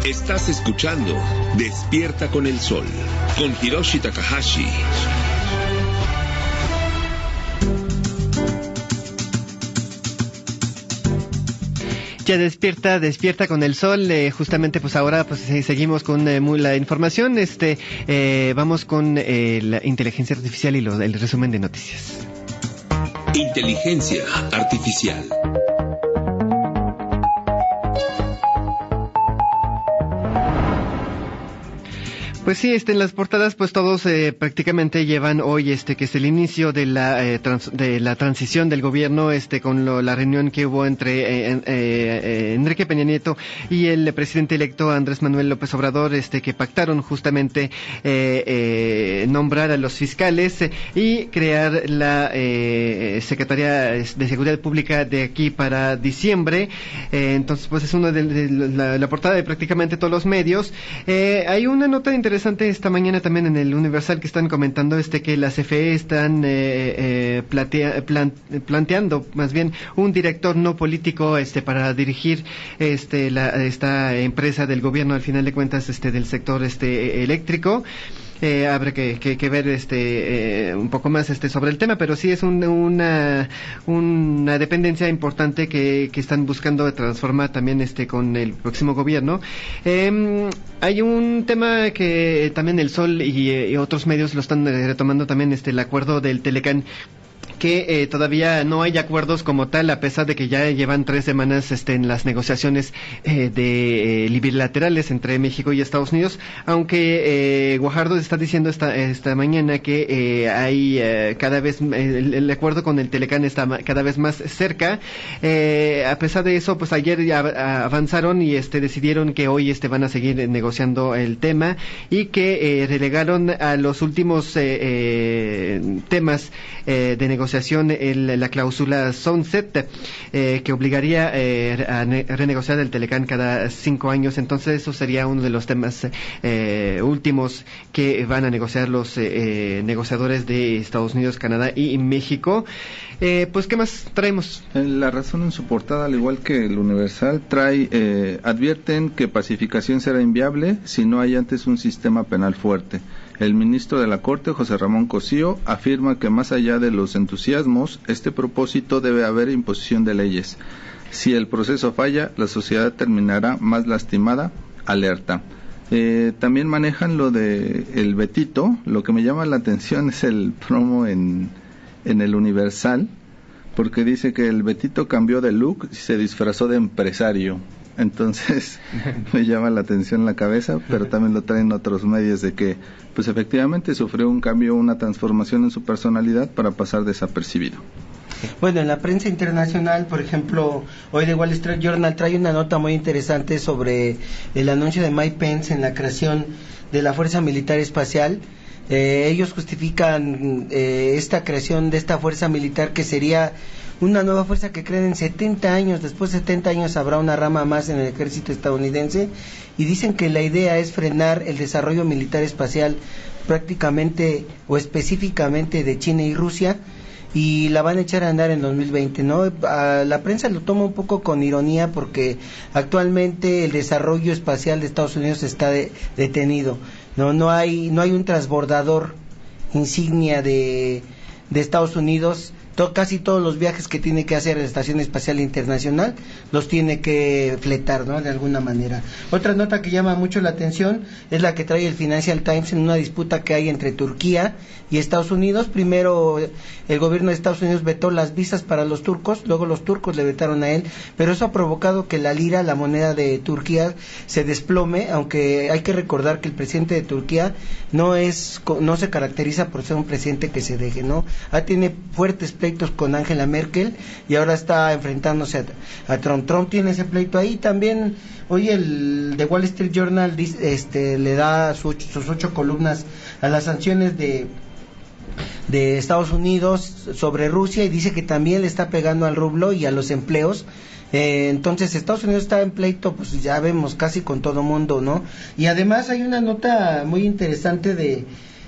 Estás escuchando Despierta con el Sol, con Hiroshi Takahashi. Ya despierta con el sol. Justamente pues ahora pues seguimos con la información. Vamos con la inteligencia artificial y el resumen de noticias. Inteligencia artificial. Pues sí, en las portadas pues todos prácticamente llevan hoy que es el inicio de la transición del gobierno, con la reunión que hubo entre Enrique Peña Nieto y el presidente electo Andrés Manuel López Obrador, que pactaron justamente nombrar a los fiscales y crear la Secretaría de Seguridad Pública de aquí para diciembre. Entonces pues es una de la portada de prácticamente todos los medios. Hay una nota interesante esta mañana también en el Universal que están comentando que la CFE están planteando más bien un director no político para dirigir esta empresa del gobierno, al final de cuentas del sector eléctrico. Habrá que ver un poco más sobre el tema, pero sí es una dependencia importante que están buscando transformar también con el próximo gobierno. Hay un tema que también El Sol y otros medios lo están retomando también, el acuerdo del Telecán, que todavía no hay acuerdos como tal, a pesar de que ya llevan 3 semanas en las negociaciones bilaterales entre México y Estados Unidos, aunque Guajardo está diciendo esta mañana que hay cada vez el acuerdo con el Telecán está cada vez más cerca. A pesar de eso, pues ayer ya avanzaron y decidieron que hoy van a seguir negociando el tema y que relegaron a los últimos temas de negociación la cláusula Sunset, que obligaría a renegociar el Telecán cada 5 años. Entonces eso sería uno de los temas últimos que van a negociar los negociadores de Estados Unidos, Canadá y México. Pues ¿qué más traemos? La Razón en su portada, al igual que el Universal, advierten que pacificación será inviable si no hay antes un sistema penal fuerte. El ministro de la Corte, José Ramón Cosío, afirma que más allá de los entusiasmos, este propósito debe haber imposición de leyes. Si el proceso falla, la sociedad terminará más lastimada, alerta. También manejan lo de el Betito. Lo que me llama la atención es el promo en el Universal, porque dice que el Betito cambió de look y se disfrazó de empresario. Entonces me llama la atención la cabeza, pero también lo traen otros medios de que pues efectivamente sufrió un cambio, una transformación en su personalidad para pasar desapercibido. Bueno, en la prensa internacional, por ejemplo, hoy The Wall Street Journal trae una nota muy interesante sobre el anuncio de Mike Pence en la creación de la Fuerza Militar Espacial. Ellos justifican esta creación de esta fuerza militar, que sería una nueva fuerza que creen en 70 años, después de 70 años habrá una rama más en el ejército estadounidense, y dicen que la idea es frenar el desarrollo militar espacial prácticamente o específicamente de China y Rusia, y la van a echar a andar en 2020, ¿no? La prensa lo toma un poco con ironía porque actualmente el desarrollo espacial de Estados Unidos está detenido. No hay un transbordador insignia de Estados Unidos. Casi todos los viajes que tiene que hacer la Estación Espacial Internacional los tiene que fletar, ¿no? De alguna manera. Otra nota que llama mucho la atención es la que trae el Financial Times en una disputa que hay entre Turquía y Estados Unidos. Primero el gobierno de Estados Unidos vetó las visas para los turcos, luego los turcos le vetaron a él, pero eso ha provocado que la lira, la moneda de Turquía, se desplome, aunque hay que recordar que el presidente de Turquía no se caracteriza por ser un presidente que se deje, ¿no? Tiene fuertes pleitos con Angela Merkel y ahora está enfrentándose a Trump. Trump tiene ese pleito ahí. También hoy el The Wall Street Journal le da sus 8 columnas a las sanciones de Estados Unidos sobre Rusia, y dice que también le está pegando al rublo y a los empleos. Entonces Estados Unidos está en pleito, pues ya vemos, casi con todo mundo, ¿no? Y además hay una nota muy interesante de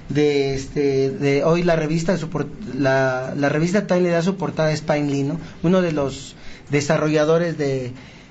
hoy la revista la revista Time le da su portada a Spine Lee, ¿no? Uno de los desarrolladores de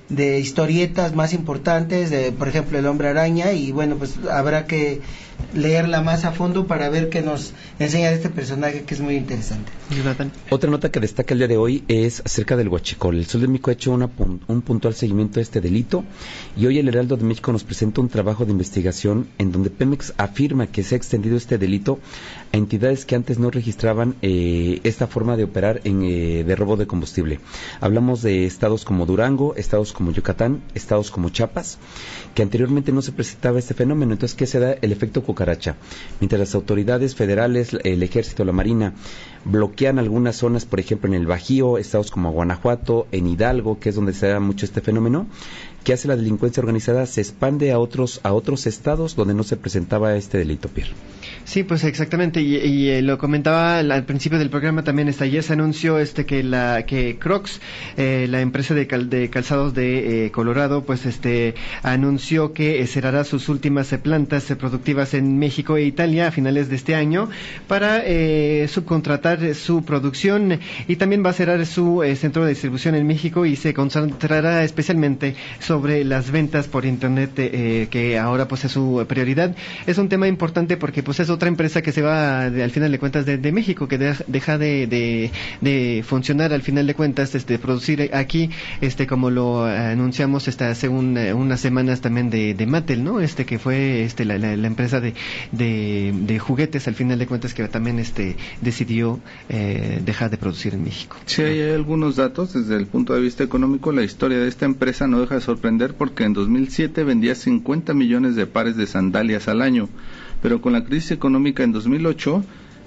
de historietas más importantes, de, por ejemplo, El Hombre Araña, y bueno, pues habrá que leerla más a fondo para ver qué nos enseña de este personaje, que es muy interesante. Jonathan. Otra nota que destaca el día de hoy es acerca del huachicol. El Sol de México ha hecho un puntual seguimiento a este delito, y hoy el Heraldo de México nos presenta un trabajo de investigación en donde Pemex afirma que se ha extendido este delito a entidades que antes no registraban esta forma de operar de robo de combustible. Hablamos de estados como Durango, estados como Yucatán, estados como Chiapas, que anteriormente no se presentaba este fenómeno. Entonces, ¿qué se da? El efecto cucaracha. Mientras las autoridades federales, el ejército, la marina, bloquean algunas zonas, por ejemplo en el Bajío, estados como Guanajuato, en Hidalgo, que es donde se da mucho este fenómeno, ¿qué hace la delincuencia organizada? Se expande a otros estados donde no se presentaba este delito, Pierre. Sí, pues exactamente, y lo comentaba al principio del programa también. Ayer se anunció que Crocs, la empresa de calzados de Colorado, pues anunció que cerrará sus últimas plantas productivas en México e Italia a finales de este año para subcontratar su producción, y también va a cerrar su centro de distribución en México y se concentrará especialmente sobre las ventas por internet, que ahora pues es su prioridad. Es un tema importante porque pues es otra empresa que se va al final de cuentas de México, que deja de funcionar al final de cuentas, producir aquí, como lo anunciamos hace unas semanas también de Mattel, ¿no? Que fue la empresa de juguetes al final de cuentas, que también decidió dejar de producir en México. Sí, hay algunos datos desde el punto de vista económico. La historia de esta empresa no deja de sorprender, porque en 2007 vendía 50 millones de pares de sandalias al año, pero con la crisis económica en 2008,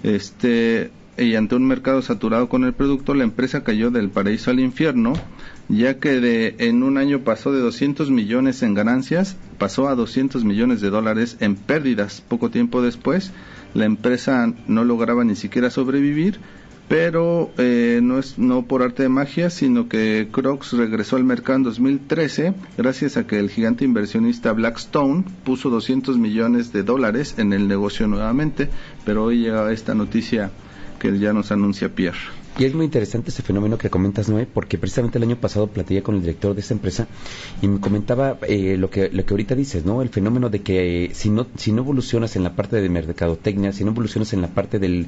y ante un mercado saturado con el producto, la empresa cayó del paraíso al infierno, ya que en un año pasó de 200 millones en ganancias, pasó a 200 millones de dólares en pérdidas. Poco tiempo después, la empresa no lograba ni siquiera sobrevivir, pero no por arte de magia, sino que Crocs regresó al mercado en 2013 gracias a que el gigante inversionista Blackstone puso 200 millones de dólares en el negocio nuevamente. Pero hoy llega esta noticia que ya nos anuncia Pierre. Y es muy interesante ese fenómeno que comentas, Noé, porque precisamente el año pasado platiqué con el director de esta empresa y me comentaba lo que ahorita dices, ¿no? El fenómeno de que si no evolucionas en la parte de mercadotecnia, si no evolucionas en la parte del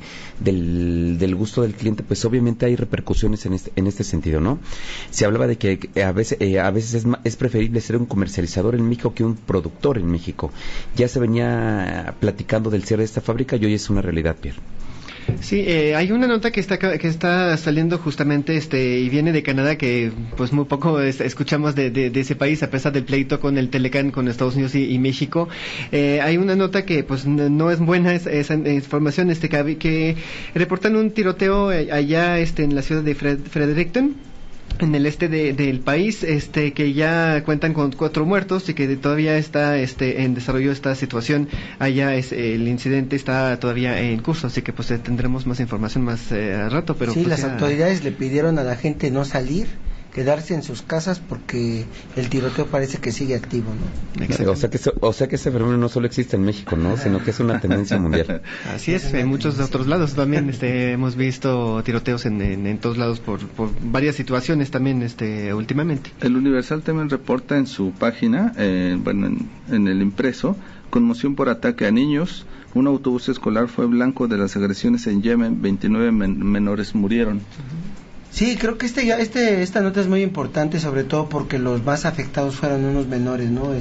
gusto del cliente, pues obviamente hay repercusiones en este sentido, ¿no? Se hablaba de que a veces es preferible ser un comercializador en México que un productor en México. Ya se venía platicando del cierre de esta fábrica y hoy es una realidad, Pierre. Sí, hay una nota que está saliendo justamente y viene de Canadá, que pues muy poco escuchamos de ese país, a pesar del pleito con el Telecán con Estados Unidos y México. Hay una nota que pues no es buena, esa información, que reportan un tiroteo allá en la ciudad de Fredericton, en el del país, que ya cuentan con 4 muertos y que todavía está en desarrollo esta situación. Allá el incidente está todavía en curso, así que pues tendremos más información más al rato. Pero sí, pues, las autoridades le pidieron a la gente no salir, quedarse en sus casas, porque el tiroteo parece que sigue activo, ¿no? O sea que ese fenómeno no solo existe en México, ¿no? Sino que es una tendencia mundial. Así es, en muchos otros lados también hemos visto tiroteos en todos lados por varias situaciones también últimamente. El Universal también reporta en su página, en el impreso, conmoción por ataque a niños. Un autobús escolar fue blanco de las agresiones en Yemen, 29 menores murieron. Sí, creo que esta nota es muy importante, sobre todo porque los más afectados fueron unos menores, ¿no?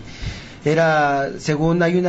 Según hay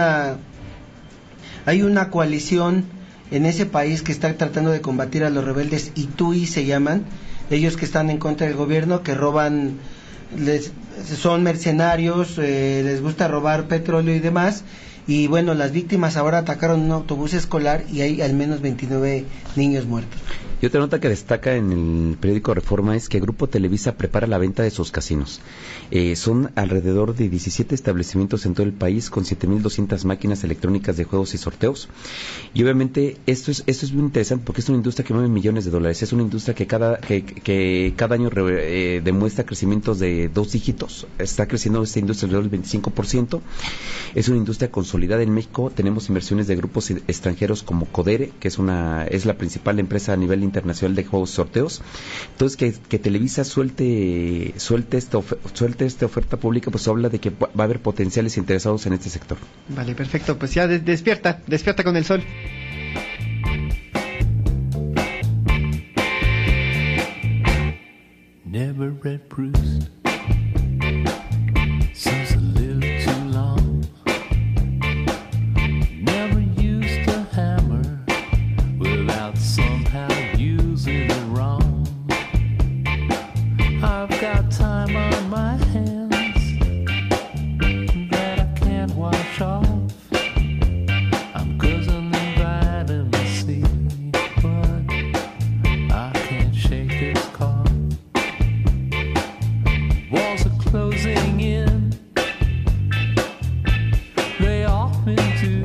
una coalición en ese país que está tratando de combatir a los rebeldes, Itui se llaman, ellos que están en contra del gobierno, que roban, son mercenarios, les gusta robar petróleo y demás. Y bueno, las víctimas ahora atacaron un autobús escolar y hay al menos 29 niños muertos. Y otra nota que destaca en el periódico Reforma es que Grupo Televisa prepara la venta de sus casinos. Son alrededor de 17 establecimientos en todo el país con 7,200 máquinas electrónicas de juegos y sorteos. Y obviamente esto es muy interesante porque es una industria que mueve millones de dólares. Es una industria que cada año demuestra crecimientos de 2 dígitos. Está creciendo esta industria alrededor del 25%. Es una industria consolidada en México. Tenemos inversiones de grupos extranjeros como Codere, que es la principal empresa a nivel Internacional de Juegos Sorteos. Entonces, que Televisa suelte esta oferta pública, pues habla de que va a haber potenciales interesados en este sector. Vale, perfecto. Pues ya despierta con el sol. Never read Proust. Seems a little too long. Never used a hammer without somehow using it wrong. I've got time on my hands that I can't wash off. I'm guzzling vitamin C, but I can't shake this cough. Walls are closing in, they often do.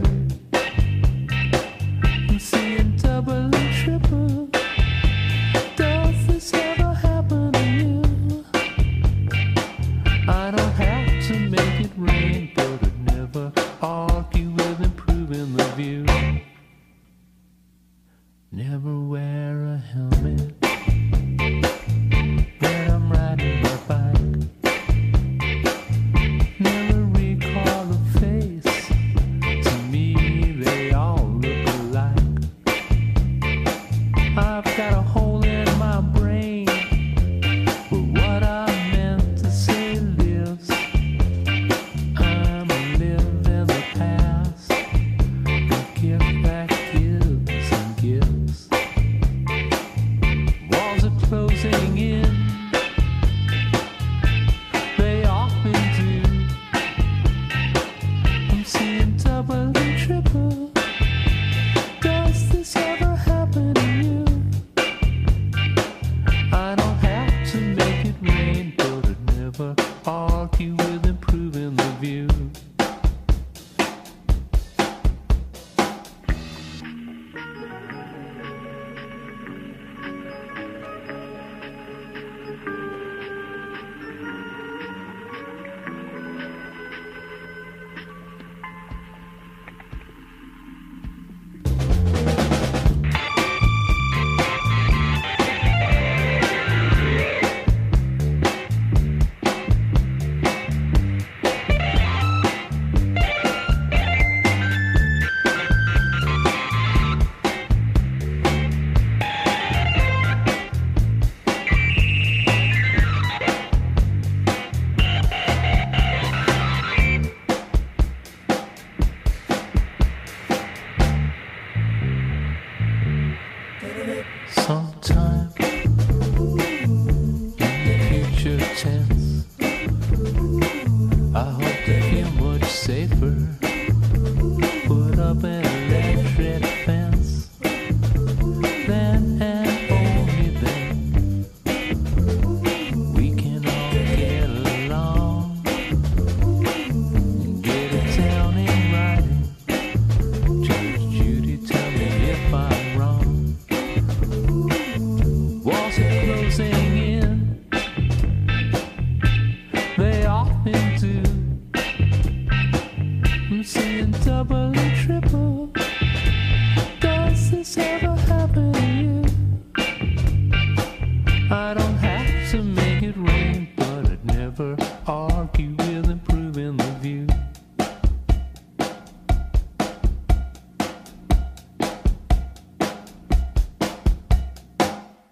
I'm seeing double and triple. Does this ever happen to you? I don't have to make